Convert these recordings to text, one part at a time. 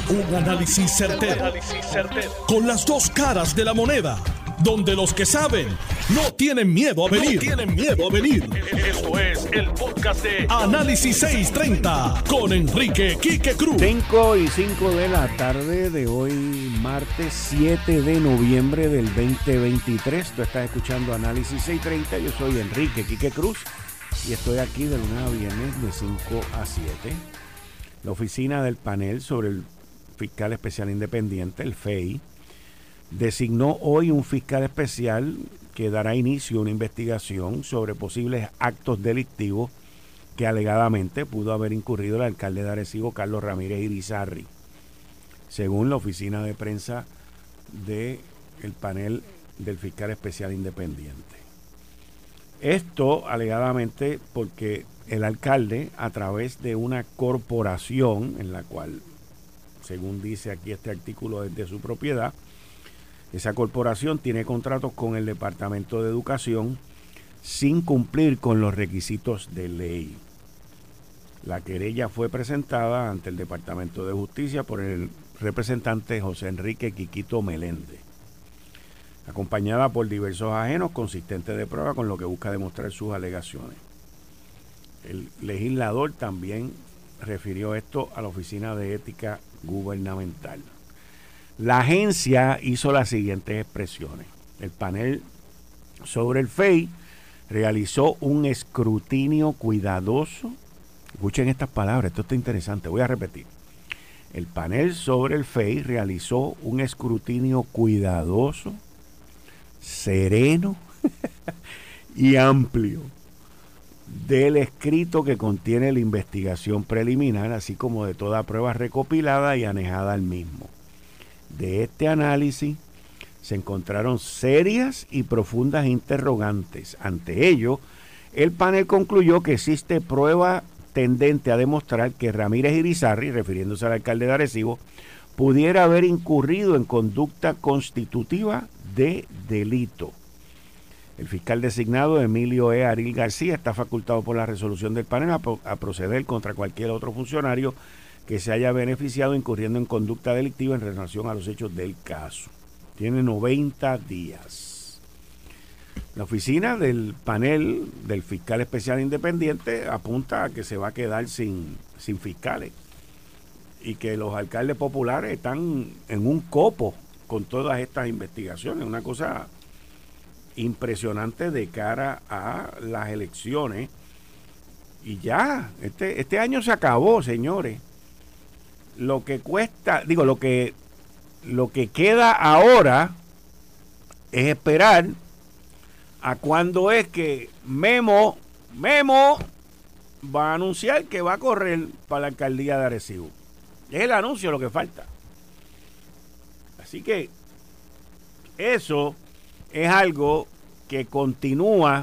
Un análisis certero, con las dos caras de la moneda, donde los que saben no tienen miedo a venir. Esto es el podcast de Análisis 630 con Enrique Quique Cruz. 5:05 de la tarde de hoy, martes 7 de noviembre del 2023. Tú estás escuchando Análisis 630. Yo soy Enrique Quique Cruz y estoy aquí de lunes a viernes de 5 a 7. La oficina del panel sobre el fiscal especial independiente, el FEI, designó hoy un fiscal especial que dará inicio a una investigación sobre posibles actos delictivos que alegadamente pudo haber incurrido el alcalde de Arecibo, Carlos Ramírez Irizarry, según la oficina de prensa del panel del fiscal especial independiente. Esto alegadamente porque el alcalde, a través de una corporación en la cual, según dice aquí este artículo, es de su propiedad, esa corporación tiene contratos con el Departamento de Educación sin cumplir con los requisitos de ley. La querella fue presentada ante el Departamento de Justicia por el representante José Enrique Quiquito Meléndez, acompañada por diversos ajenos consistentes de prueba con lo que busca demostrar sus alegaciones. El legislador también refirió esto a la Oficina de Ética Gubernamental. La agencia hizo las siguientes expresiones. El panel sobre el FEI realizó un escrutinio cuidadoso. Escuchen estas palabras, esto está interesante, voy a repetir. El panel sobre el FEI realizó un escrutinio cuidadoso, sereno y amplio del escrito que contiene la investigación preliminar, así como de toda prueba recopilada y anejada al mismo. De este análisis se encontraron serias y profundas interrogantes. Ante ello, el panel concluyó que existe prueba tendente a demostrar que Ramírez Irizarry, refiriéndose al alcalde de Arecibo, pudiera haber incurrido en conducta constitutiva de delito. El fiscal designado, Emilio E. Aril García, está facultado por la resolución del panel a proceder contra cualquier otro funcionario que se haya beneficiado incurriendo en conducta delictiva en relación a los hechos del caso. Tiene 90 días. La oficina del panel del fiscal especial independiente apunta a que se va a quedar sin fiscales y que los alcaldes populares están en un copo con todas estas investigaciones. Una cosa impresionante de cara a las elecciones. Y ya, este año se acabó, señores. Lo que cuesta, lo que queda ahora es esperar a cuándo es que Memo va a anunciar que va a correr para la alcaldía de Arecibo. Es el anuncio lo que falta. Así que eso es algo que continúa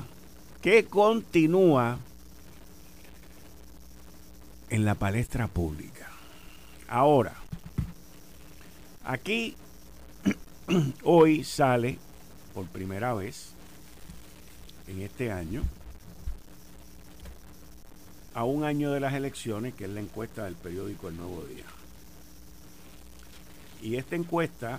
en la palestra pública. Ahora, aquí hoy sale por primera vez en este año, a un año de las elecciones, que es la encuesta del periódico El Nuevo Día. Y esta encuesta,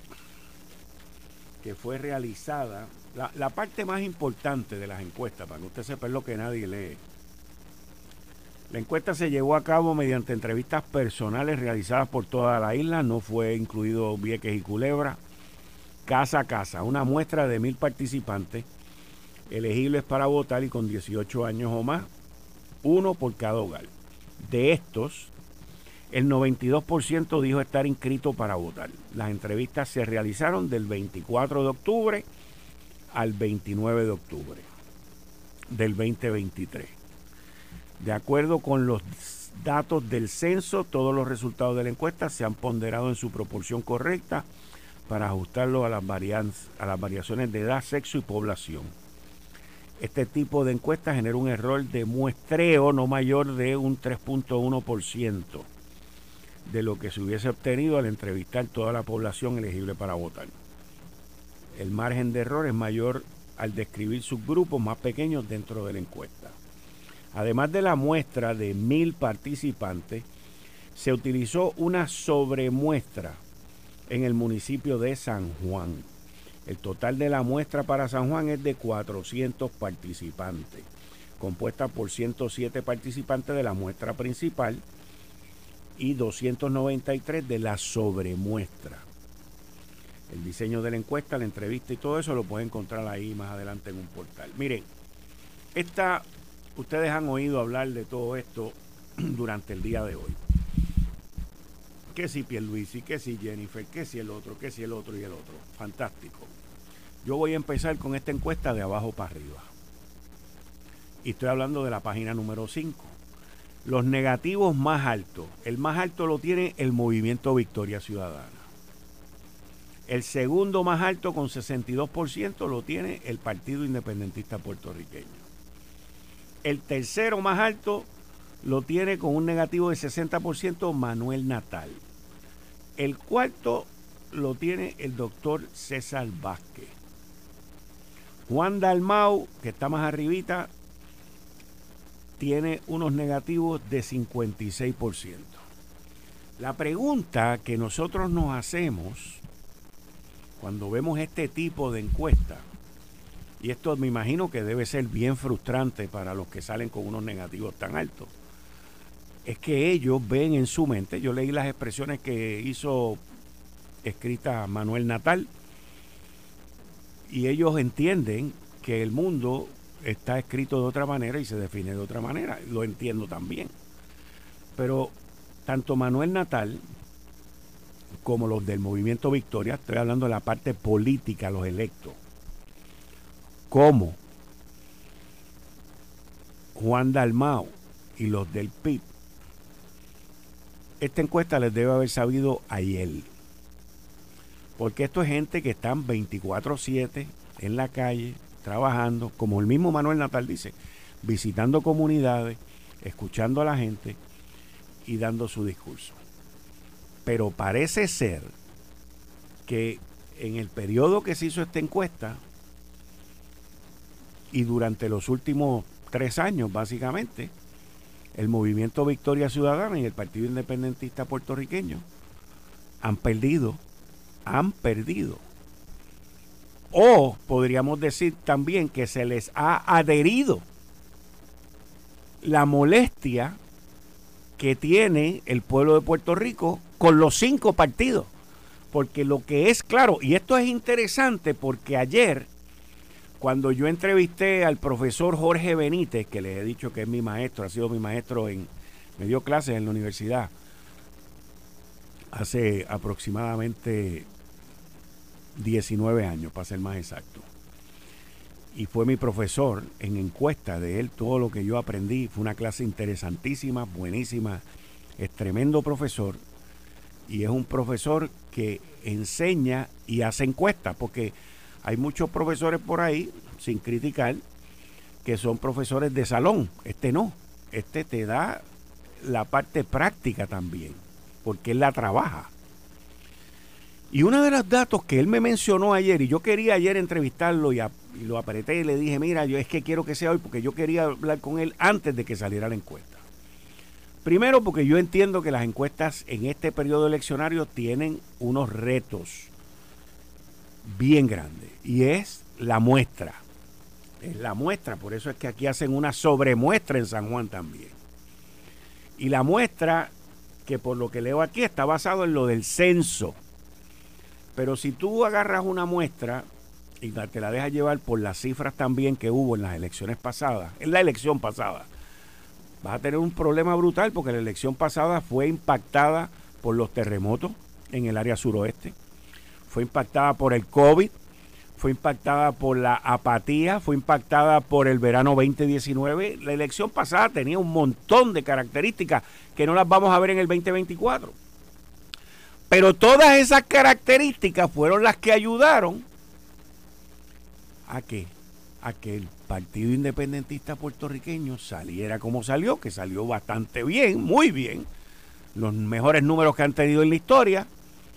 que fue realizada, la parte más importante de las encuestas, para que usted sepa, es lo que nadie lee. La encuesta se llevó a cabo mediante entrevistas personales realizadas por toda la isla, no fue incluido Vieques y Culebra, casa a casa, una muestra de 1,000 participantes elegibles para votar y con 18 años o más, uno por cada hogar. De estos, el 92% dijo estar inscrito para votar. Las entrevistas se realizaron del 24 de octubre al 29 de octubre del 2023. De acuerdo con los datos del censo, todos los resultados de la encuesta se han ponderado en su proporción correcta para ajustarlo a las variaciones de edad, sexo y población. Este tipo de encuesta genera un error de muestreo no mayor de un 3.1% de lo que se hubiese obtenido al entrevistar toda la población elegible para votar. El margen de error es mayor al describir subgrupos más pequeños dentro de la encuesta. Además de la muestra de 1,000 participantes, se utilizó una sobremuestra en el municipio de San Juan. El total de la muestra para San Juan es de 400 participantes, compuesta por 107 participantes de la muestra principal y 293 de la sobremuestra. El diseño de la encuesta, la entrevista y todo eso lo pueden encontrar ahí más adelante en un portal. Miren, ustedes han oído hablar de todo esto durante el día de hoy. Que si Pierluisi, que si Jennifer, que si el otro y el otro. Fantástico. Yo voy a empezar con esta encuesta de abajo para arriba. Y estoy hablando de la página número 5. Los negativos más altos. El más alto lo tiene el Movimiento Victoria Ciudadana. El segundo más alto, con 62%, lo tiene el Partido Independentista Puertorriqueño. El tercero más alto lo tiene con un negativo de 60% Manuel Natal. El cuarto lo tiene el doctor César Vázquez. Juan Dalmau, que está más arribita, tiene unos negativos de 56%. La pregunta que nosotros nos hacemos cuando vemos este tipo de encuesta, y esto me imagino que debe ser bien frustrante para los que salen con unos negativos tan altos, es que ellos ven en su mente, yo leí las expresiones que hizo escrita Manuel Natal, y ellos entienden que el mundo está escrito de otra manera y se define de otra manera. Lo entiendo también. Pero tanto Manuel Natal como los del Movimiento Victoria, estoy hablando de la parte política, los electos, como Juan Dalmau y los del PIB, esta encuesta les debe haber sabido ayer. Porque esto es gente que están 24/7 en la calle, trabajando, como el mismo Manuel Natal dice, visitando comunidades, escuchando a la gente y dando su discurso. Pero parece ser que en el periodo que se hizo esta encuesta y durante los últimos 3 años básicamente, el Movimiento Victoria Ciudadana y el Partido Independentista Puertorriqueño han perdido. O podríamos decir también que se les ha adherido la molestia que tiene el pueblo de Puerto Rico con los 5 partidos. Porque lo que es claro, y esto es interesante porque ayer, cuando yo entrevisté al profesor Jorge Benítez, que les he dicho que es mi maestro, ha sido mi maestro, me dio clases en la universidad hace aproximadamente 19 años, para ser más exacto. Y fue mi profesor en encuesta de él, todo lo que yo aprendí. Fue una clase interesantísima, buenísima, es tremendo profesor. Y es un profesor que enseña y hace encuestas, porque hay muchos profesores por ahí, sin criticar, que son profesores de salón. Este no, este te da la parte práctica también, porque él la trabaja. Y uno de los datos que él me mencionó ayer, y yo quería ayer entrevistarlo y lo apreté y le dije, mira, yo es que quiero que sea hoy porque yo quería hablar con él antes de que saliera la encuesta. Primero porque yo entiendo que las encuestas en este periodo eleccionario tienen unos retos bien grandes y es la muestra. Es la muestra, por eso es que aquí hacen una sobremuestra en San Juan también. Y la muestra, que por lo que leo aquí, está basado en lo del censo. Pero si tú agarras una muestra y te la dejas llevar por las cifras también que hubo en las elecciones pasadas, en la elección pasada, vas a tener un problema brutal porque la elección pasada fue impactada por los terremotos en el área suroeste, fue impactada por el COVID, fue impactada por la apatía, fue impactada por el verano 2019. La elección pasada tenía un montón de características que no las vamos a ver en el 2024. Pero todas esas características fueron las que ayudaron a que el Partido Independentista Puertorriqueño saliera como salió, que salió bastante bien, muy bien, los mejores números que han tenido en la historia,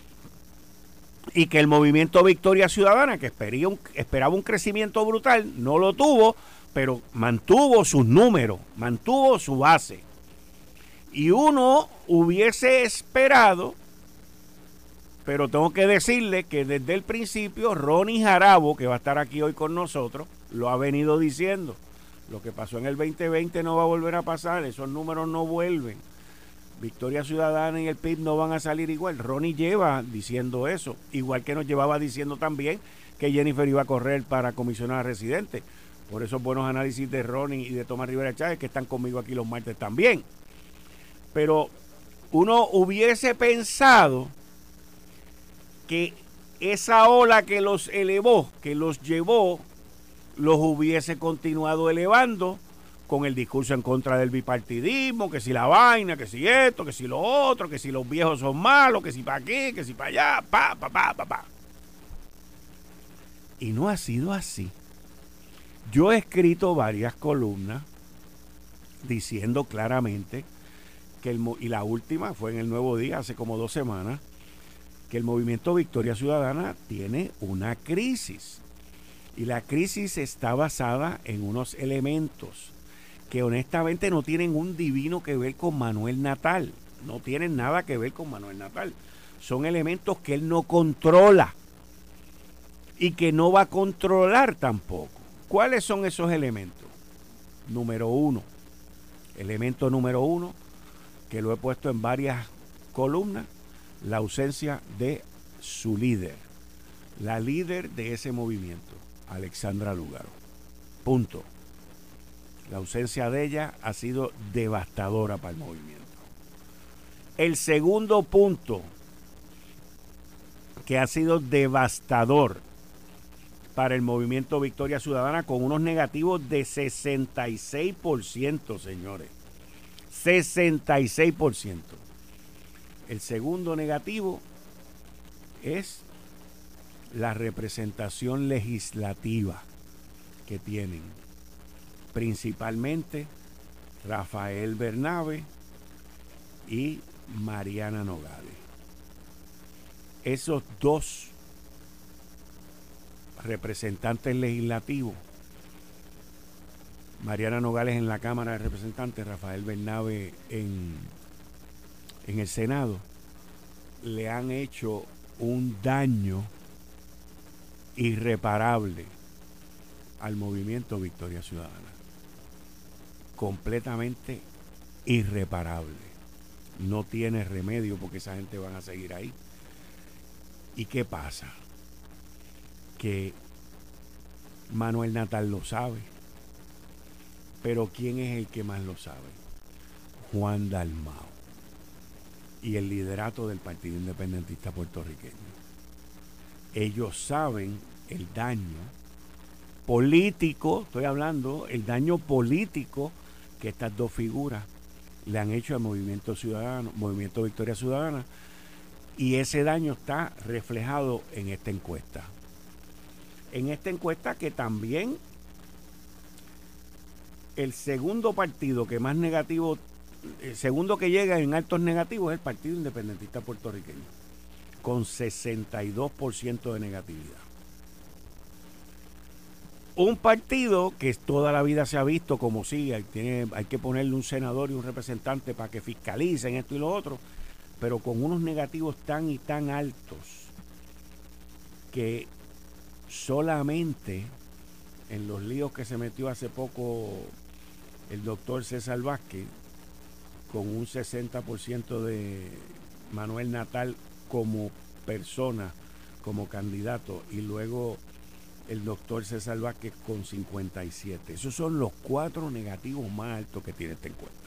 y que el Movimiento Victoria Ciudadana, que esperaba un crecimiento brutal, no lo tuvo, pero mantuvo sus números, mantuvo su base. Y uno hubiese esperado, pero tengo que decirle que desde el principio Ronnie Jarabo, que va a estar aquí hoy con nosotros, lo ha venido diciendo. Lo que pasó en el 2020 no va a volver a pasar, esos números no vuelven. Victoria Ciudadana y el PIB no van a salir igual. Ronnie lleva diciendo eso, igual que nos llevaba diciendo también que Jennifer iba a correr para comisionada residente. Por esos buenos análisis de Ronnie y de Tomás Rivera Chávez, que están conmigo aquí los martes también. Pero uno hubiese pensado que esa ola que los elevó, que los llevó, los hubiese continuado elevando con el discurso en contra del bipartidismo, que si la vaina, que si esto, que si lo otro, que si los viejos son malos, que si para aquí, que si para allá, pa. Y no ha sido así. Yo he escrito varias columnas diciendo claramente que y la última fue en el Nuevo Día, hace como 2 semanas, que el movimiento Victoria Ciudadana tiene una crisis. Y la crisis está basada en unos elementos que honestamente no tienen un divino que ver con Manuel Natal. No tienen nada que ver con Manuel Natal. Son elementos que él no controla y que no va a controlar tampoco. ¿Cuáles son esos elementos? Elemento número uno, que lo he puesto en varias columnas, la ausencia de su líder, la líder de ese movimiento, Alexandra Lúgaro. Punto. La ausencia de ella ha sido devastadora para el movimiento. El segundo punto que ha sido devastador para el movimiento Victoria Ciudadana, con unos negativos de 66%, señores. 66%. El segundo negativo es la representación legislativa que tienen, principalmente Rafael Bernabe y Mariana Nogales. Esos dos representantes legislativos, Mariana Nogales en la Cámara de Representantes, Rafael Bernabe en el Senado, le han hecho un daño irreparable al movimiento Victoria Ciudadana. Completamente irreparable. No tiene remedio porque esa gente van a seguir ahí. ¿Y qué pasa? Que Manuel Natal lo sabe. Pero ¿quién es el que más lo sabe? Juan Dalmau y el liderato del Partido Independentista Puertorriqueño. Ellos saben el daño político, estoy hablando, el daño político que estas dos figuras le han hecho al Movimiento Ciudadano, Movimiento Victoria Ciudadana, y ese daño está reflejado en esta encuesta. En esta encuesta que también el segundo partido que más negativo, el segundo que llega en altos negativos es el Partido Independentista Puertorriqueño, con 62% de negatividad. Un partido que toda la vida se ha visto como si hay que ponerle un senador y un representante para que fiscalicen esto y lo otro, pero con unos negativos tan y tan altos que solamente en los líos que se metió hace poco el doctor César Vázquez, con un 60% de Manuel Natal como persona, como candidato, y luego el doctor César Vázquez con 57. Esos son los 4 negativos más altos que tiene esta encuesta.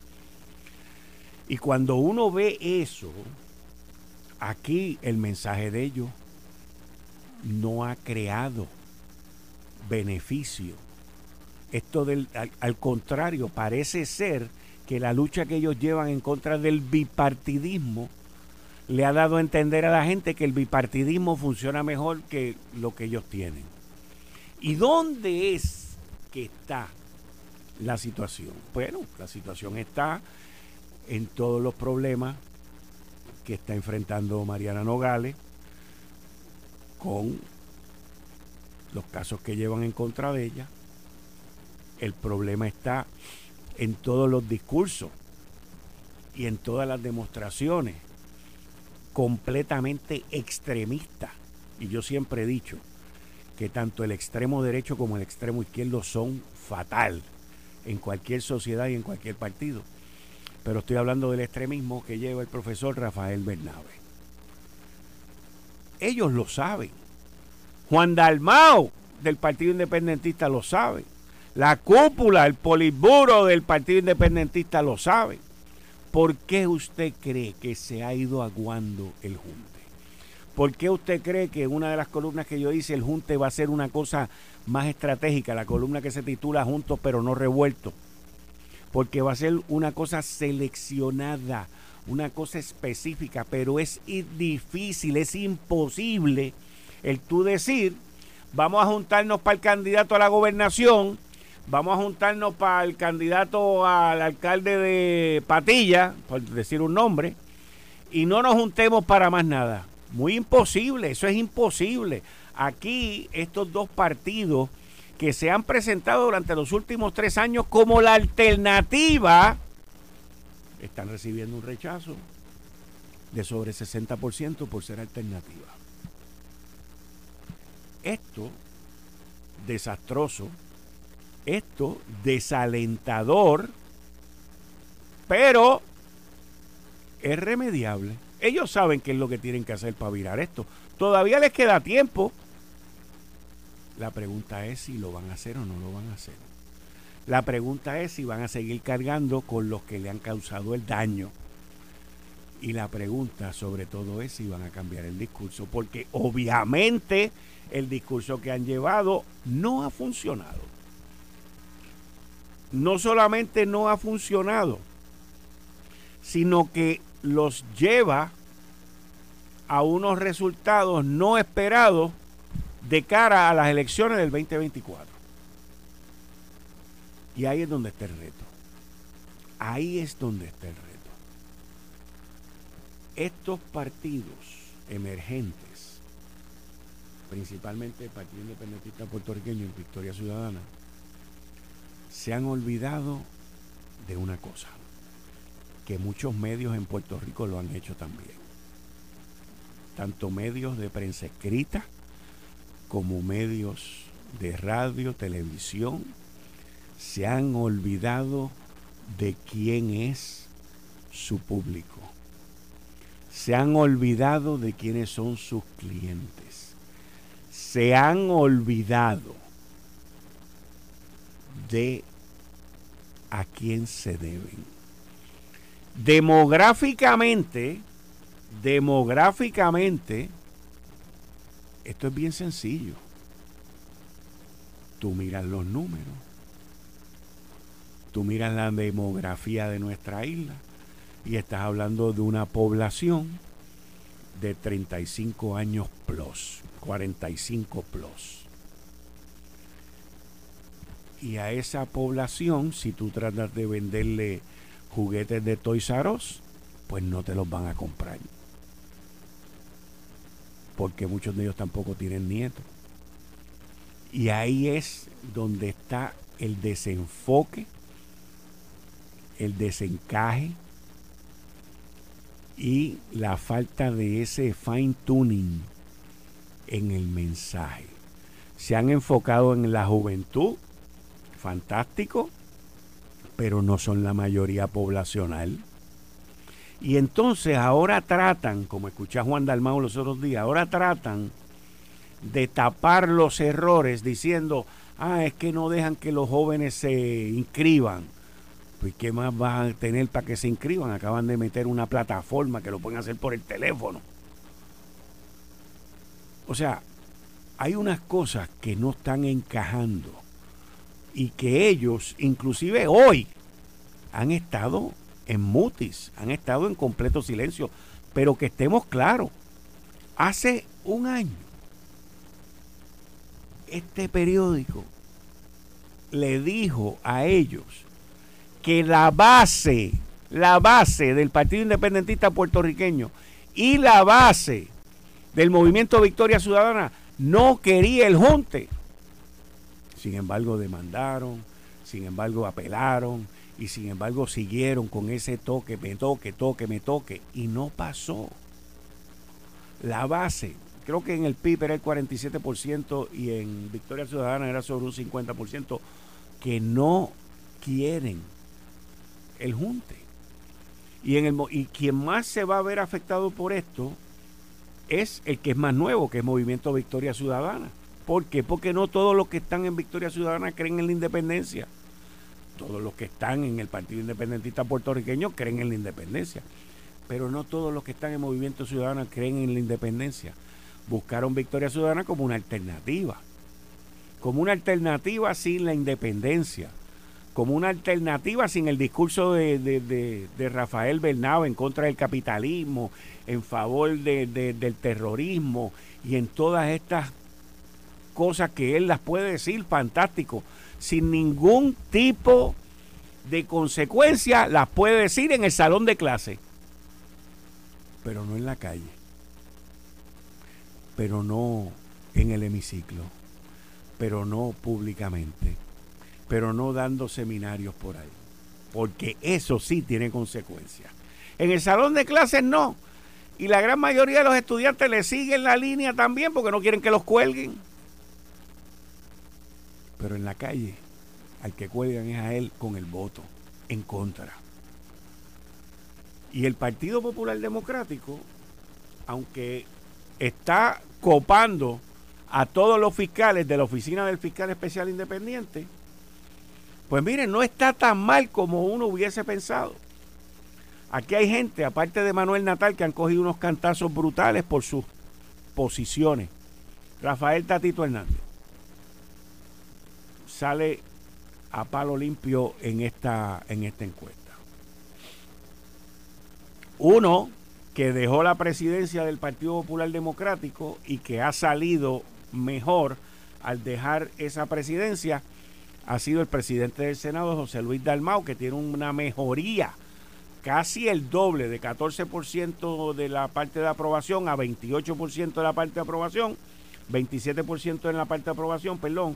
Y cuando uno ve eso, aquí el mensaje de ellos no ha creado beneficio. Esto al contrario, parece ser que la lucha que ellos llevan en contra del bipartidismo le ha dado a entender a la gente que el bipartidismo funciona mejor que lo que ellos tienen. ¿Y dónde es que está la situación? Bueno, la situación está en todos los problemas que está enfrentando Mariana Nogales, con los casos que llevan en contra de ella. El problema está en todos los discursos y en todas las demostraciones completamente extremistas. Y yo siempre he dicho que tanto el extremo derecho como el extremo izquierdo son fatal en cualquier sociedad y en cualquier partido. Pero estoy hablando del extremismo que lleva el profesor Rafael Bernabe. Ellos lo saben. Juan Dalmau del Partido Independentista lo sabe. La cúpula, el politburo del Partido Independentista lo sabe. ¿Por qué usted cree que se ha ido aguando el junte? ¿Por qué usted cree que en una de las columnas que yo hice el junte va a ser una cosa más estratégica? La columna que se titula Juntos pero no revueltos. Porque va a ser una cosa seleccionada, una cosa específica, pero es difícil, es imposible el tú decir, vamos a juntarnos para el candidato a la gobernación, vamos a juntarnos para el candidato al alcalde de Patilla, por decir un nombre, y no nos juntemos para más nada. Muy imposible, eso es imposible. Aquí estos dos partidos que se han presentado durante los últimos 3 años como la alternativa, están recibiendo un rechazo de sobre 60% por ser alternativa. Esto desastroso, esto desalentador, pero es remediable. Ellos saben qué es lo que tienen que hacer para virar esto. Todavía les queda tiempo. La pregunta es si lo van a hacer o no lo van a hacer. La pregunta es si van a seguir cargando con los que le han causado el daño. Y la pregunta sobre todo es si van a cambiar el discurso, porque obviamente el discurso que han llevado no ha funcionado. No solamente no ha funcionado, sino que los lleva a unos resultados no esperados de cara a las elecciones del 2024. Y ahí es donde está el reto. Ahí es donde está el reto. Estos partidos emergentes, principalmente el Partido Independentista Puertorriqueño y Victoria Ciudadana, se han olvidado de una cosa, que muchos medios en Puerto Rico lo han hecho también. Tanto medios de prensa escrita como medios de radio, televisión, se han olvidado de quién es su público. Se han olvidado de quiénes son sus clientes. Se han olvidado de a quién se deben. Demográficamente, esto es bien sencillo. Tú miras los números, tú miras la demografía de nuestra isla y estás hablando de una población de 35 años plus, 45 plus. Y a esa población, si tú tratas de venderle juguetes de Toys R Us, pues no te los van a comprar. Porque muchos de ellos tampoco tienen nietos. Y ahí es donde está el desenfoque, el desencaje y la falta de ese fine tuning en el mensaje. Se han enfocado en la juventud, fantástico, pero no son la mayoría poblacional. Y entonces ahora tratan, como escuché a Juan Dalmau los otros días, ahora tratan de tapar los errores diciendo, es que no dejan que los jóvenes se inscriban. Pues ¿qué más van a tener para que se inscriban? Acaban de meter una plataforma que lo pueden hacer por el teléfono. O sea, hay unas cosas que no están encajando y que ellos, inclusive hoy, han estado en mutis, han estado en completo silencio. Pero que estemos claros, hace un año, este periódico le dijo a ellos que la base del Partido Independentista Puertorriqueño y la base del Movimiento Victoria Ciudadana no quería el junte. Sin embargo, demandaron, sin embargo, apelaron Y sin embargo siguieron con ese toque, me toque, y no pasó. La base, creo que en el PIB era el 47% y en Victoria Ciudadana era sobre un 50%, que no quieren el junte. Y quien más se va a ver afectado por esto es el que es más nuevo, que es Movimiento Victoria Ciudadana. ¿Por qué? Porque no todos los que están en Victoria Ciudadana creen en la independencia. Todos los que están en el Partido Independentista Puertorriqueño creen en la independencia. Pero no todos los que están en Movimiento Ciudadano creen en la independencia. Buscaron Victoria Ciudadana como una alternativa. Como una alternativa sin la independencia. Como una alternativa sin el discurso de Rafael Bernabe en contra del capitalismo, en favor del terrorismo y en todas estas cosas que él las puede decir fantástico, sin ningún tipo de consecuencia, las puede decir en el salón de clase, pero no en la calle, pero no en el hemiciclo, pero no públicamente, pero no dando seminarios por ahí, porque eso sí tiene consecuencias. En el salón de clases no, y la gran mayoría de los estudiantes le siguen la línea también porque no quieren que los cuelguen. Pero en la calle, al que cuelgan es a él con el voto en contra. Y el Partido Popular Democrático, aunque está copando a todos los fiscales de la Oficina del Fiscal Especial Independiente, pues miren, no está tan mal como uno hubiese pensado. Aquí hay gente, aparte de Manuel Natal, que han cogido unos cantazos brutales por sus posiciones. Rafael Tatito Hernández sale a palo limpio en esta encuesta. Uno que dejó la presidencia del Partido Popular Democrático y que ha salido mejor al dejar esa presidencia ha sido el presidente del Senado, José Luis Dalmau, que tiene una mejoría casi el doble, de 14% de la parte de aprobación a 28% de la parte de aprobación, 27% en la parte de aprobación, perdón.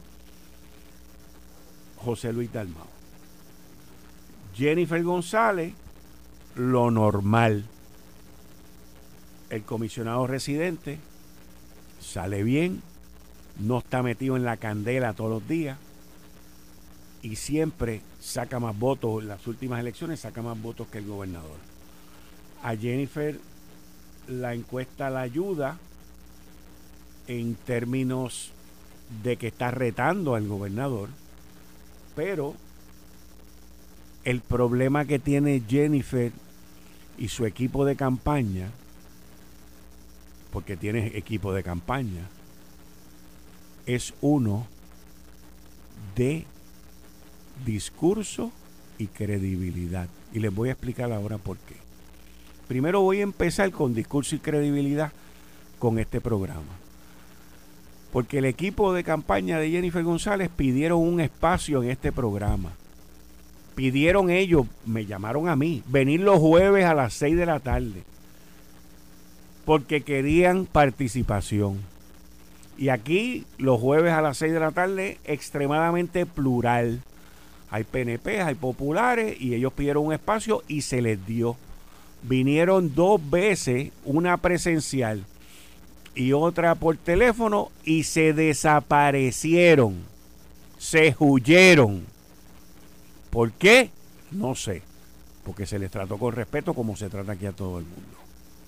José Luis Dalmau. Jennifer González, lo normal. El comisionado residente sale bien, no está metido en la candela todos los días y siempre saca más votos. En las últimas elecciones saca más votos que el gobernador. A Jennifer la encuesta la ayuda en términos de que está retando al gobernador, pero el problema que tiene Jennifer y su equipo de campaña, porque tiene equipo de campaña, es uno de discurso y credibilidad. Y les voy a explicar ahora por qué. Primero voy a empezar con discurso y credibilidad con este programa. Porque el equipo de campaña de Jennifer González pidieron un espacio en este programa. Pidieron ellos, me llamaron a mí, venir los jueves a las 6 de la tarde. Porque querían participación. Y aquí, los jueves a las 6 de la tarde, extremadamente plural. Hay PNP, hay populares, y ellos pidieron un espacio y se les dio. Vinieron 2 veces, una presencial y otra por teléfono, y se desaparecieron, se huyeron. ¿Por qué? No sé, porque se les trató con respeto como se trata aquí a todo el mundo.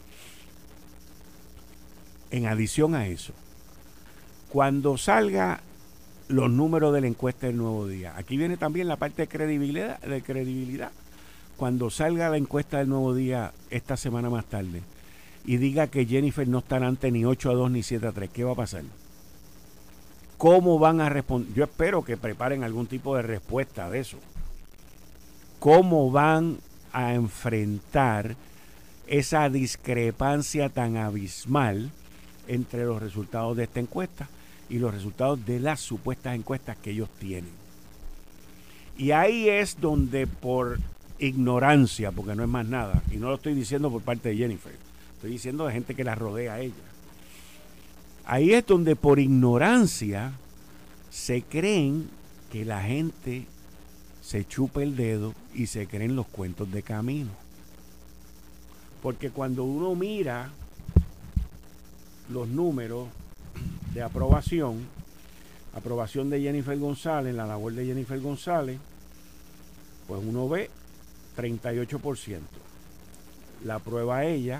En adición a eso, cuando salga los números de la encuesta del Nuevo Día, aquí viene también la parte de credibilidad. Cuando salga la encuesta del Nuevo Día esta semana más tarde y diga que Jennifer no está ante ni 8-2 ni 7-3, ¿qué va a pasar? ¿Cómo van a responder? Yo espero que preparen algún tipo de respuesta de eso. ¿Cómo van a enfrentar esa discrepancia tan abismal entre los resultados de esta encuesta y los resultados de las supuestas encuestas que ellos tienen? Y ahí es donde, por ignorancia, porque no es más nada, y no lo estoy diciendo por parte de Jennifer, estoy diciendo de gente que la rodea a ella, ahí es donde por ignorancia se creen que la gente se chupa el dedo y se creen los cuentos de camino. Porque cuando uno mira los números de aprobación de Jennifer González, la labor de Jennifer González, pues uno ve 38%. La aprueba ella,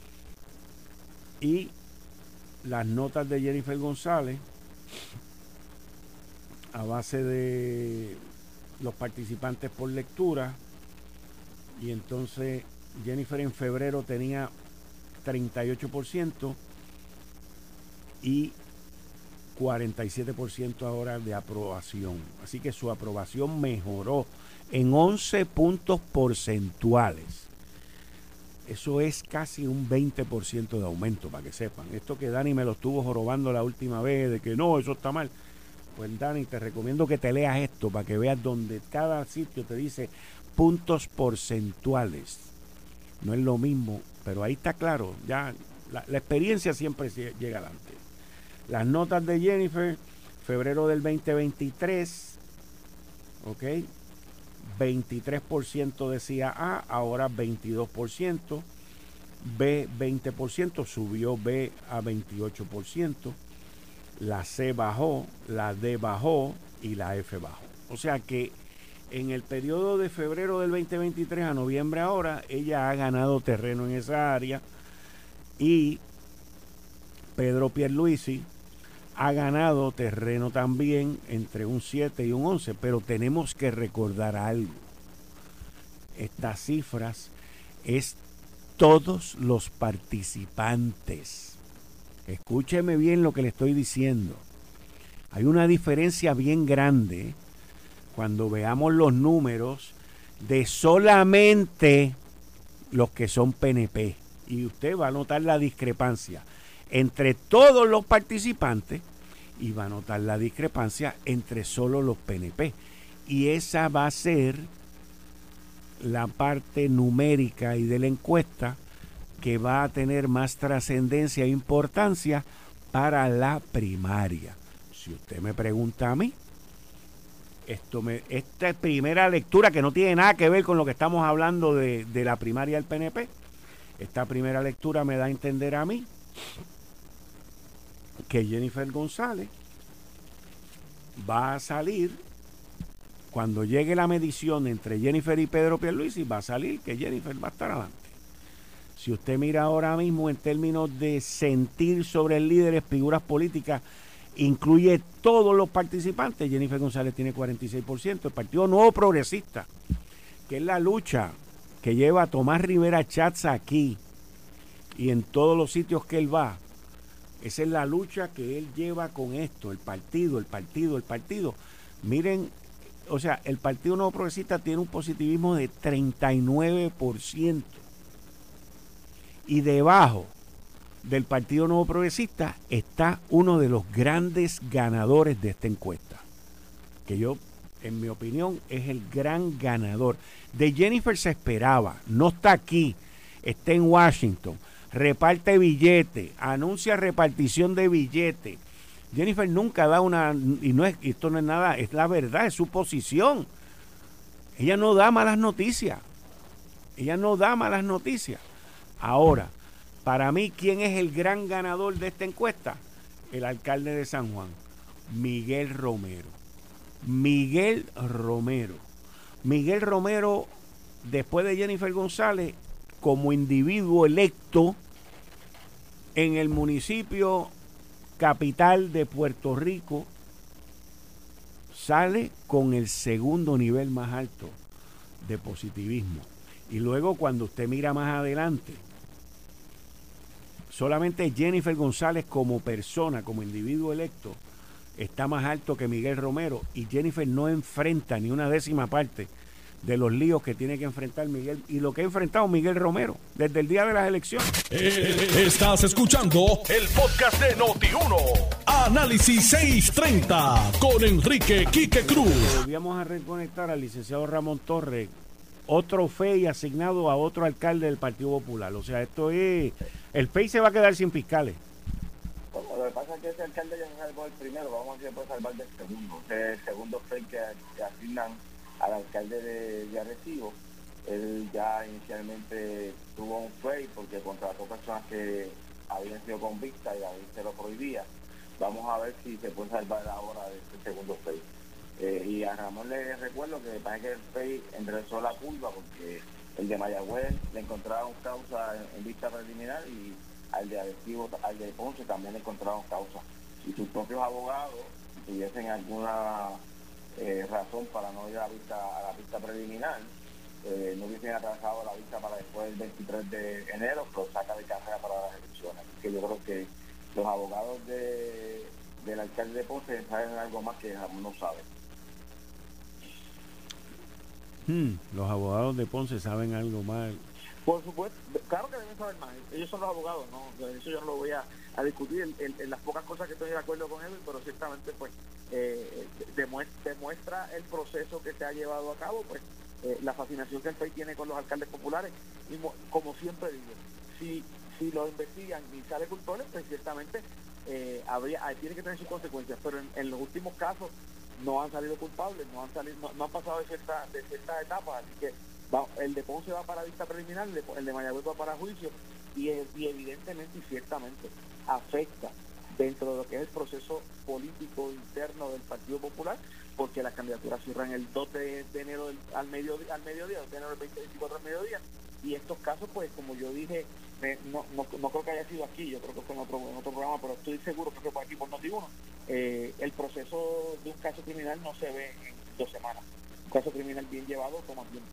y las notas de Jennifer González, a base de los participantes por lectura, y entonces Jennifer en febrero tenía 38% y 47% ahora de aprobación. Así que su aprobación mejoró en 11 puntos porcentuales. Eso es casi un 20% de aumento, para que sepan. Esto que Dani me lo estuvo jorobando la última vez, de que no, eso está mal. Pues Dani, te recomiendo que te leas esto para que veas donde cada sitio te dice puntos porcentuales. No es lo mismo, pero ahí está claro. Ya la experiencia siempre llega adelante. Las notas de Jennifer, febrero del 2023, ¿ok? 23% decía A, ahora 22%. B, 20%, subió B a 28%. La C bajó, la D bajó y la F bajó. O sea que en el periodo de febrero del 2023 a noviembre ahora, ella ha ganado terreno en esa área, y Pedro Pierluisi ha ganado terreno también entre un 7 y un 11, pero tenemos que recordar algo. Estas cifras es todos los participantes. Escúcheme bien lo que le estoy diciendo. Hay una diferencia bien grande cuando veamos los números de solamente los que son PNP. Y usted va a notar la discrepancia entre todos los participantes, y va a notar la discrepancia entre solo los PNP. Y esa va a ser la parte numérica y de la encuesta que va a tener más trascendencia e importancia para la primaria. Si usted me pregunta a mí, esta primera lectura, que no tiene nada que ver con lo que estamos hablando de la primaria del PNP, esta primera lectura me da a entender a mí que Jennifer González va a salir, cuando llegue la medición entre Jennifer y Pedro Pierluisi, va a salir que Jennifer va a estar adelante. Si usted mira ahora mismo en términos de sentir sobre el líder, figuras políticas, incluye todos los participantes, Jennifer González tiene 46%. El Partido Nuevo Progresista, que es la lucha que lleva a Tomás Rivera Chats aquí y en todos los sitios que él va, esa es la lucha que él lleva con esto, el partido. Miren, o sea, el Partido Nuevo Progresista tiene un positivismo de 39%. Y debajo del Partido Nuevo Progresista está uno de los grandes ganadores de esta encuesta, que yo, en mi opinión, es el gran ganador. De Jennifer se esperaba, no está aquí, está en Washington, reparte billete, anuncia repartición de billete. Jennifer nunca da una, esto no es nada, es la verdad, es su posición. Ella no da malas noticias. Ahora, para mí, ¿quién es el gran ganador de esta encuesta? El alcalde de San Juan, Miguel Romero. Miguel Romero, después de Jennifer González, como individuo electo en el municipio capital de Puerto Rico, sale con el segundo nivel más alto de positivismo. Y luego, cuando usted mira más adelante, solamente Jennifer González como persona, como individuo electo, está más alto que Miguel Romero, y Jennifer no enfrenta ni una décima parte de los líos que tiene que enfrentar Miguel y lo que ha enfrentado Miguel Romero desde el día de las elecciones. Estás escuchando el podcast de Noti1. Análisis 630 con Enrique Quique Cruz. Volvíamos a reconectar al licenciado Ramón Torres, otro FEI asignado a otro alcalde del Partido Popular. O sea, esto es... El FEI se va a quedar sin fiscales. Bueno, lo que pasa es que ese alcalde ya se salvó el primero, vamos a ver si puede salvar del segundo. El segundo FEI que asignan al alcalde de Arecibo. Él ya inicialmente tuvo un FEI porque contrató personas que habían sido convictas y la ley se lo prohibía. Vamos a ver si se puede salvar ahora de este segundo FEI. Y a Ramón le recuerdo que parece que el FEI enderezó la curva porque el de Mayagüez le encontraron causa en vista preliminar y al de Arecibo, al de Ponce también le encontraron causa. Si sus propios abogados tuviesen alguna razón para no ir a la vista preliminar, no hubiesen atrasado la vista para después del 23 de enero, pero saca de carrera para las elecciones. Así que yo creo que los abogados del alcalde de Ponce saben algo más que Ramón no sabe. Los abogados de Ponce saben algo más. Por supuesto, claro que deben saber más. Ellos son los abogados, ¿no? Eso yo no lo voy a discutir en las pocas cosas que estoy de acuerdo con él, pero ciertamente pues demuestra el proceso que se ha llevado a cabo, pues la fascinación que el FEI tiene con los alcaldes populares. Y como siempre digo, si lo investigan y sale culpable, pues ciertamente tiene que tener sus consecuencias, pero en los últimos casos no han salido culpables, no han pasado de cierta etapa, así que el de Ponce va para vista preliminar, el de Mayagüez va para juicio, y evidentemente y ciertamente afecta dentro de lo que es el proceso político interno del Partido Popular, porque las candidaturas cierran el 2 de enero al mediodía, 2 de enero del 2024 al mediodía, y estos casos, pues como yo dije, no creo que haya sido aquí, yo creo que fue en otro programa, pero estoy seguro que fue aquí por Noti1, el proceso de un caso criminal no se ve en 2 semanas. Un caso criminal bien llevado toma tiempo.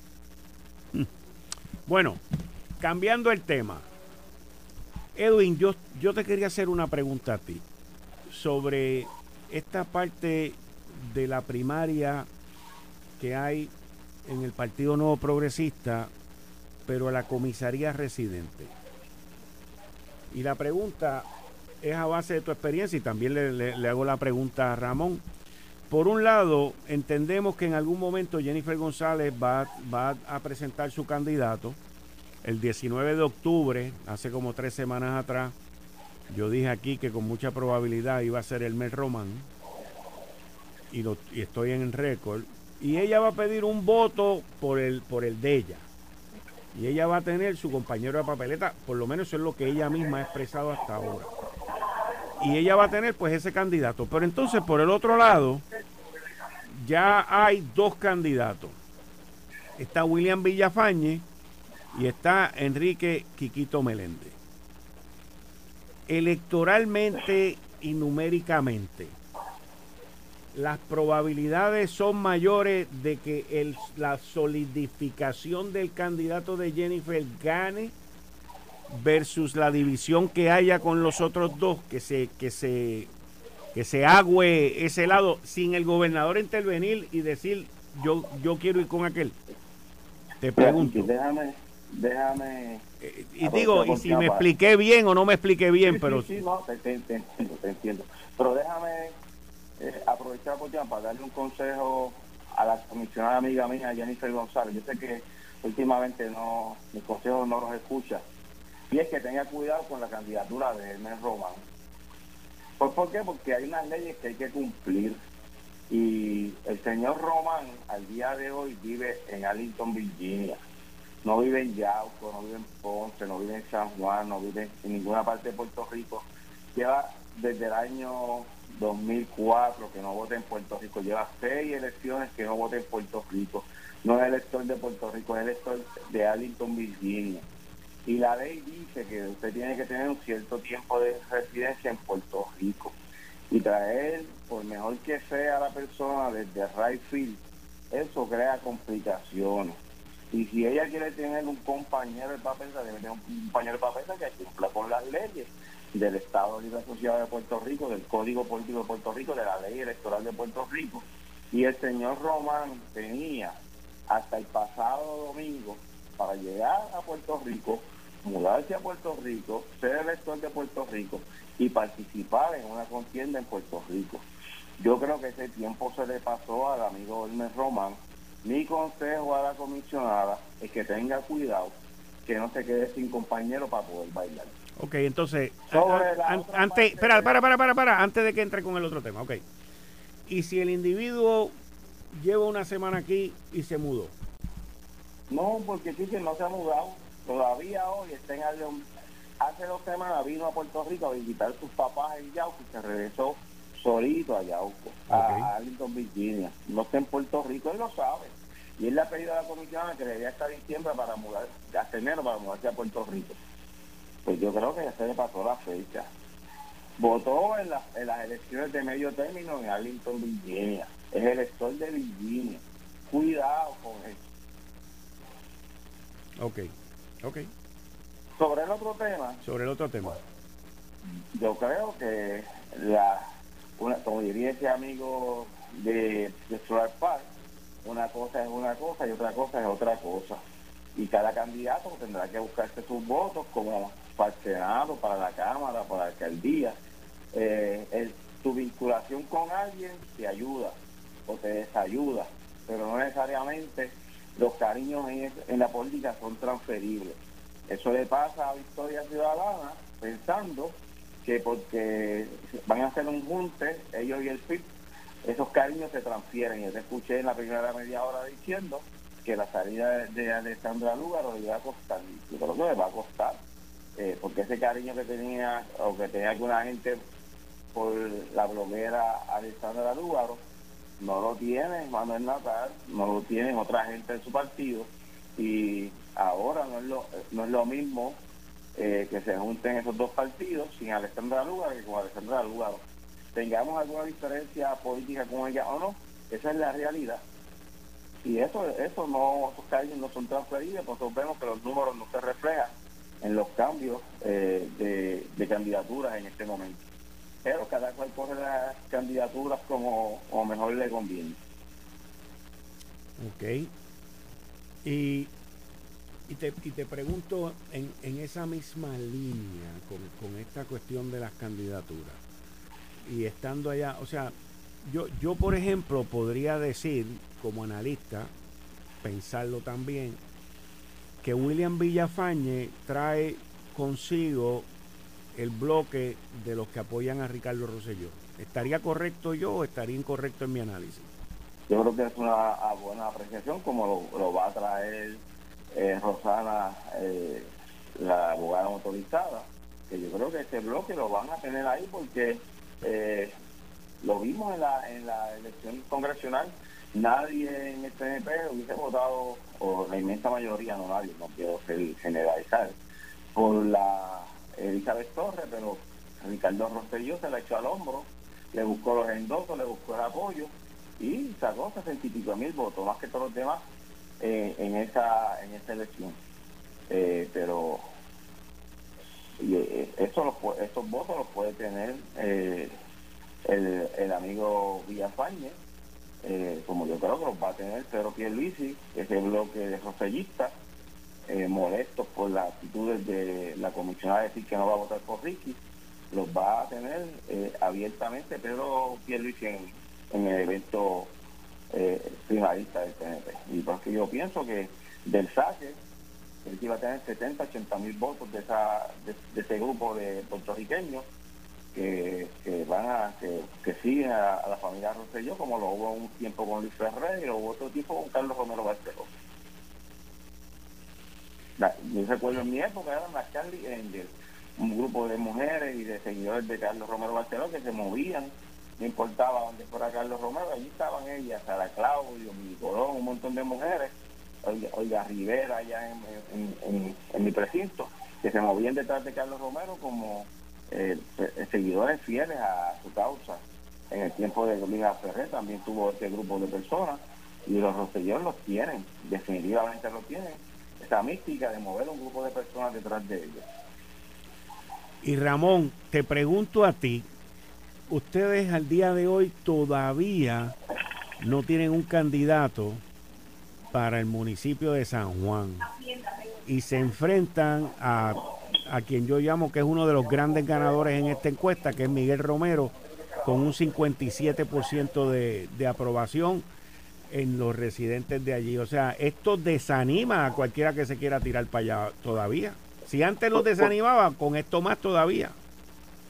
Bueno, cambiando el tema, Edwin, yo te quería hacer una pregunta a ti sobre esta parte de la primaria que hay en el Partido Nuevo Progresista, pero a la comisaría residente. Y la pregunta es a base de tu experiencia, y también le hago la pregunta a Ramón. Por un lado, entendemos que en algún momento Jennifer González va a presentar su candidato. El 19 de octubre, hace como 3 semanas atrás, yo dije aquí que con mucha probabilidad iba a ser Elmer Román, y estoy en el récord, y ella va a pedir un voto por el de ella, y ella va a tener su compañero de papeleta, por lo menos eso es lo que ella misma ha expresado hasta ahora, y ella va a tener pues ese candidato. Pero entonces por el otro lado ya hay 2 candidatos, está William Villafañe y está Enrique Quiquito Meléndez. Electoralmente y numéricamente, las probabilidades son mayores de que la solidificación del candidato de Jennifer gane versus la división que haya con los otros 2, que se agüe ese lado sin el gobernador intervenir y decir yo quiero ir con aquel. Te pregunto. Déjame y digo, y si me expliqué bien o no me expliqué bien, pero sí, no, te entiendo. Pero déjame aprovechar la oportunidad para darle un consejo a la comisionada amiga mía, Jennifer González. Yo sé que últimamente mis consejos no los escucha. Y es que tenga cuidado con la candidatura de Elmer Román. ¿Por qué? Porque hay unas leyes que hay que cumplir. Y el señor Román, al día de hoy, vive en Arlington, Virginia. No vive en Yauco, no vive en Ponce, no vive en San Juan, no vive en ninguna parte de Puerto Rico. Lleva desde el año 2004 que no vota en Puerto Rico. Lleva 6 elecciones que no vota en Puerto Rico. No es elector de Puerto Rico, es elector de Arlington, Virginia. Y la ley dice que usted tiene que tener un cierto tiempo de residencia en Puerto Rico. Y traer, por mejor que sea la persona desde right field, eso crea complicaciones. Y si ella quiere tener un compañero de papeleta, debe tener un compañero de papeleta que cumpla con las leyes del Estado Libre Asociado de Puerto Rico, del Código Político de Puerto Rico, de la Ley Electoral de Puerto Rico. Y el señor Román tenía hasta el pasado domingo para llegar a Puerto Rico, mudarse a Puerto Rico, ser elector de Puerto Rico y participar en una contienda en Puerto Rico. Yo creo que ese tiempo se le pasó al amigo Elmer Román. Mi consejo a la comisionada es que tenga cuidado, que no se quede sin compañero para poder bailar. Ok, entonces, antes de que entre con el otro tema, ok. Y si el individuo lleva una semana aquí y se mudó. No, porque Chiche no se ha mudado. Todavía hoy está en Arlington. Hace 2 semanas vino a Puerto Rico a visitar a sus papás en Yauco y se regresó solito a Yauco, a Arlington, Virginia. No está en Puerto Rico, él lo sabe. Y él le ha pedido a la comisionada que debería estar en diciembre para mudar, hasta enero para mudarse a Puerto Rico. Pues yo creo que ya se le pasó la fecha. Votó en las elecciones de medio término en Arlington, Virginia. Es el elector de Virginia. Cuidado con eso. Ok. Sobre el otro tema. Yo creo que como diría ese amigo de Solar Park, una cosa es una cosa y otra cosa es otra cosa. Y cada candidato tendrá que buscarse sus votos, como para el Senado, para la Cámara, para la alcaldía. Tu vinculación con alguien te ayuda o te desayuda, pero no necesariamente los cariños en la política son transferibles. Eso le pasa a Victoria Ciudadana pensando que porque van a hacer un junte, ellos y el PIB, esos cariños se transfieren. Yo te escuché en la primera media hora diciendo que la salida de Alessandra Lúgaro le iba a costar. Yo creo que le va a costar, porque ese cariño que tenía o que tenía alguna gente por la bloguera Alessandra Lúgaro no lo tiene Manuel Natal, no lo tienen otra gente de su partido, y ahora no es lo mismo que se junten esos dos partidos sin Alessandra Lúgaro que con Alessandra Lúgaro. Tengamos alguna diferencia política con ella o no, esa es la realidad. Y esos cariños no son transferibles, nosotros vemos que los números no se reflejan en los cambios de candidaturas en este momento. Pero cada cual coge las candidaturas como mejor le conviene. Ok. Y te pregunto, en esa misma línea, con esta cuestión de las candidaturas, y estando allá, o sea, yo por ejemplo podría decir, como analista, pensarlo también, que William Villafañe trae consigo el bloque de los que apoyan a Ricardo Rosselló. ¿Estaría correcto yo o estaría incorrecto en mi análisis? Yo creo que es una buena apreciación, como lo va a traer Rosana, la abogada motorizada, que yo creo que este bloque lo van a tener ahí porque lo vimos en la elección congresional. Nadie en el PNP hubiese votado, o la inmensa mayoría, no nadie, no quiero generalizar, por la Elizabeth Torres, pero Ricardo Rosselló se la echó al hombro, le buscó los endosos, le buscó el apoyo y sacó 60,000 votos, más que todos los demás en esa elección. Pero estos votos los puede tener el amigo Villafañe, como yo creo que los va a tener Pedro Pierluisi, ese bloque de rossellistas, molestos por las actitudes de la comisionada de decir que no va a votar por Ricky, los va a tener abiertamente Pedro Pierluisi en el evento primarista del PNP. Y porque yo pienso que del saque él iba a tener 70,000 votos de ese grupo de puertorriqueños que siguen a la familia Rosselló, como lo hubo un tiempo con Luis Ferrer y lo hubo otro tiempo con Carlos Romero Barceló. Yo recuerdo en mi época eran las Charlie Angel, un grupo de mujeres y de seguidores de Carlos Romero Barceló que se movían, no importaba dónde fuera Carlos Romero, allí estaban ellas, Sara Claudio, Mili Colón, un montón de mujeres, Olga Rivera allá en mi precinto, que se movían detrás de Carlos Romero como seguidores fieles a su causa. En el tiempo de Luis Ferrer también tuvo este grupo de personas, y los Rosselló los tienen, definitivamente lo tienen, esa mística de mover un grupo de personas detrás de ellos. Y Ramón, te pregunto a ti, ustedes al día de hoy todavía no tienen un candidato para el municipio de San Juan y se enfrentan a quien yo llamo que es uno de los grandes ganadores en esta encuesta, que es Miguel Romero, con un 57% de aprobación en los residentes de allí. O sea, esto desanima a cualquiera que se quiera tirar para allá todavía. Si antes los desanimaba, con esto más todavía.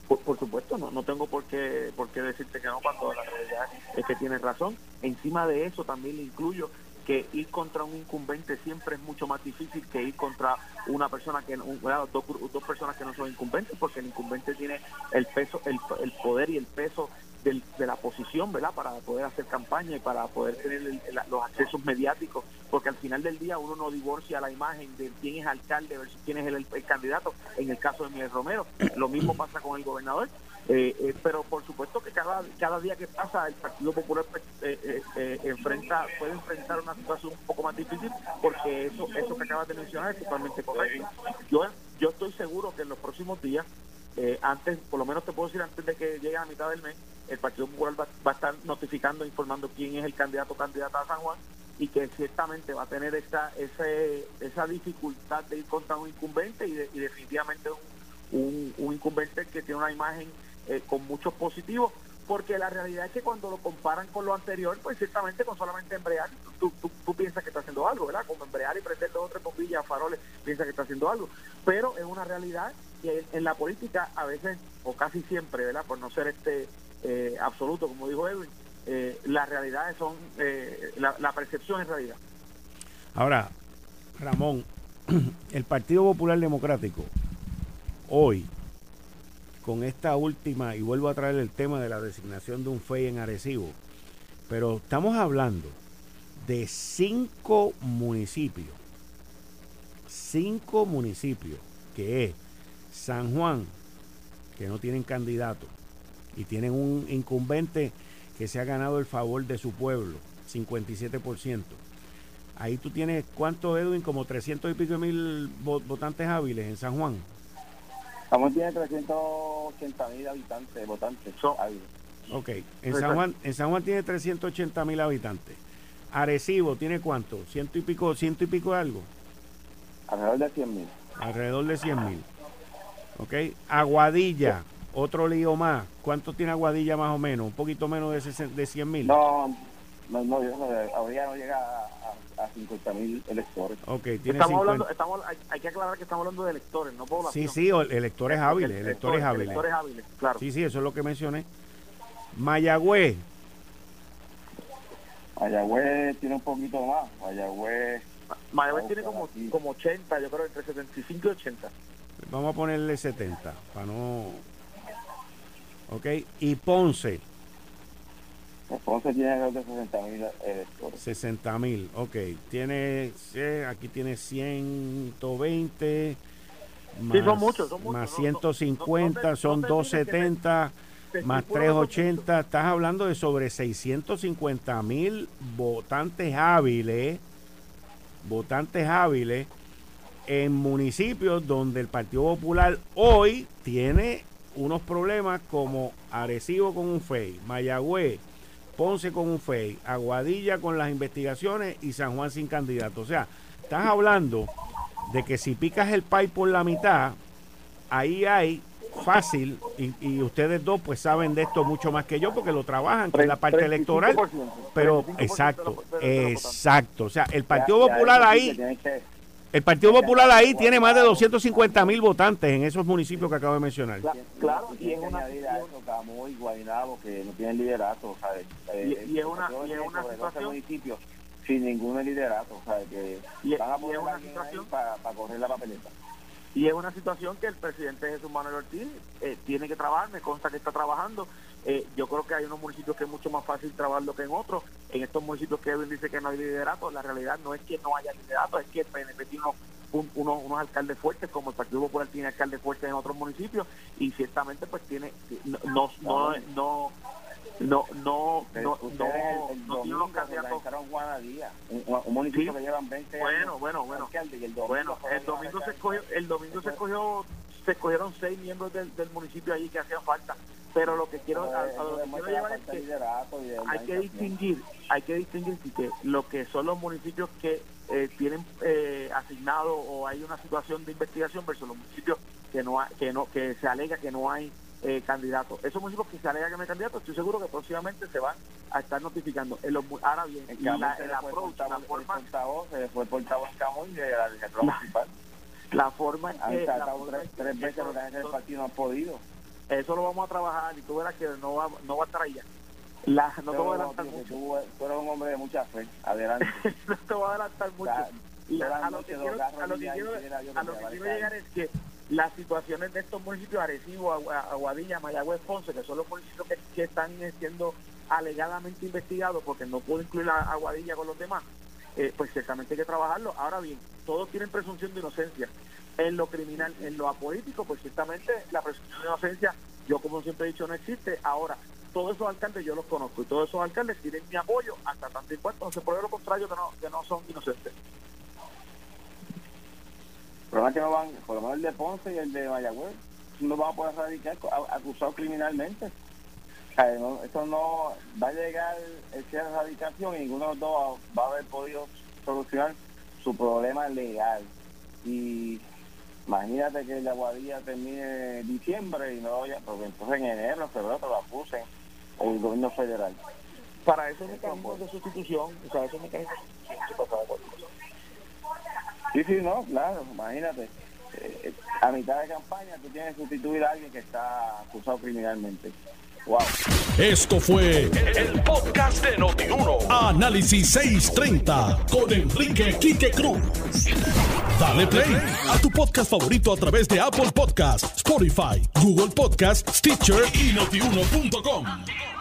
Por supuesto, no tengo por qué decirte que no cuando la realidad es que tienes razón. Encima de eso también le incluyo que ir contra un incumbente siempre es mucho más difícil que ir contra una persona dos personas que no son incumbentes, porque el incumbente tiene el peso, el poder y el peso de la posición, ¿verdad?, para poder hacer campaña y para poder tener los accesos mediáticos, porque al final del día uno no divorcia la imagen de quién es alcalde versus quién es el candidato. En el caso de Miguel Romero, lo mismo pasa con el gobernador. Pero por supuesto que cada día que pasa el Partido Popular puede enfrentar una situación un poco más difícil, porque eso que acabas de mencionar es totalmente correcto. Yo estoy seguro que en los próximos días, antes, por lo menos te puedo decir, antes de que llegue a mitad del mes, el Partido Popular va a estar notificando, informando quién es el candidata a San Juan, y que ciertamente va a tener esa dificultad de ir contra un incumbente y definitivamente un incumbente que tiene una imagen con muchos positivos, porque la realidad es que cuando lo comparan con lo anterior, pues ciertamente con solamente embrear, tú piensas que está haciendo algo, ¿verdad? Como embrear y prender 2 o 3 bombillas, faroles, piensas que está haciendo algo, pero es una realidad que en la política a veces, o casi siempre, ¿verdad?, por no ser absoluto, como dijo Edwin, las realidades son, la percepción es realidad. Ahora, Ramón, el Partido Popular Democrático, hoy, con esta última, y vuelvo a traer el tema de la designación de un FEI en Arecibo, pero estamos hablando de 5 municipios, que es San Juan, que no tienen candidato, y tienen un incumbente que se ha ganado el favor de su pueblo, 57%. Ahí tú tienes, ¿cuánto, Edwin? Como 300 y pico mil votantes hábiles en San Juan. San Juan tiene 380.000 habitantes, votantes hábiles. Ok, en San Juan tiene 380.000 habitantes. Arecibo tiene ¿cuánto? ¿Ciento y pico de algo? Alrededor de 100.000. Alrededor de 100.000. Ok, Aguadilla, otro lío más. ¿Cuánto tiene Aguadilla más o menos? Un poquito menos de 100.000. No, Aguadilla no llega a 50.000 electores. Ok, tiene hay que aclarar que estamos hablando de electores, no población. Sí, electores hábiles, electores hábiles, claro. Sí, eso es lo que mencioné. Mayagüez tiene un poquito más. Mayagüez tiene como 80, yo creo, entre 75 y 80. Vamos a ponerle 70, para no... Ok, y Ponce. Ponce tiene alrededor de 60.000 electores. 60.000, ok. Aquí tiene 120, más, sí, son muchos. Más 150, son 270, más 380. Estás hablando de sobre 650.000 votantes hábiles en municipios donde el Partido Popular hoy tiene unos problemas como Arecibo con un FEI, Mayagüez, Ponce con un FEI, Aguadilla con las investigaciones y San Juan sin candidato. O sea, estás hablando de que si picas el pay por la mitad, ahí hay fácil, y ustedes dos pues saben de esto mucho más que yo porque lo trabajan, que es la parte electoral, pero exacto, o sea, el Partido Popular ahí... El Partido Popular ahí tiene más de 250.000 votantes en esos municipios que acabo de mencionar. Claro, y es una Camuy, Guaynabo, que no tienen liderato, ¿sabes? Y es una situación municipios sin ningún liderato, ¿sabes? Que van a poner una situación para correr la papeleta. Y es una situación que el presidente Jesús Manuel Ortiz tiene que trabajar, me consta que está trabajando. Yo creo que hay unos municipios que es mucho más fácil trabajarlo que en otros. En estos municipios que Edwin dice que no hay liderato, la realidad no es que no haya liderato, es que el PNP tiene unos alcaldes fuertes, como el Partido Popular tiene alcaldes fuertes en otros municipios, y ciertamente pues tiene no tiene los candidatos. Un municipio que llevan 20 años. Bueno, el domingo se escogieron 6 miembros del municipio allí que hacían falta, pero lo que quiero llevar es que hay que distinguir que lo que son los municipios que tienen asignado o hay una situación de investigación versus los municipios que se alega que no hay candidatos. Esos municipios que se alega que no hay candidatos, estoy seguro que próximamente se van a estar notificando. Ahora bien, fue portavoz en Camuy de la legislatura municipal. La forma en que tres veces los candidatos del partido no han podido. Eso lo vamos a trabajar y tú verás que no va a estar allá. No te voy a adelantar mucho. Tú eres un hombre de mucha fe. Adelante. No te voy a adelantar mucho. A lo que quiero llegar es que las situaciones de estos municipios, Arecibo, Aguadilla, Mayagüez, Ponce, que son los municipios que están siendo alegadamente investigados, porque no puedo incluir a Aguadilla con los demás, pues ciertamente hay que trabajarlo. Ahora bien, todos tienen presunción de inocencia. En lo criminal, en lo apolítico, pues ciertamente la presunción de inocencia, yo como siempre he dicho, no existe. Ahora, todos esos alcaldes yo los conozco y todos esos alcaldes tienen mi apoyo hasta tanto y cuanto no se pruebe lo contrario, que no son inocentes. El problema es que no van, por lo menos el de Ponce y el de Mayagüez, no van a poder radicar acusados criminalmente. O sea, esto no va a llegar el cierre de radicación y ninguno de los dos va a haber podido solucionar su problema legal. Y imagínate que la Aguadilla termine en diciembre y no ya, porque entonces en enero, febrero te lo acusen el gobierno federal. Para eso mecanismos de sustitución, o sea, esos mecanismos de sustitución. Sí, no, claro, imagínate. A mitad de campaña tú tienes que sustituir a alguien que está acusado criminalmente. Wow. Esto fue el podcast de Noti1. Análisis 630 con Enrique Quique Cruz. Dale play a tu podcast favorito a través de Apple Podcasts, Spotify, Google Podcasts, Stitcher y Notiuno.com.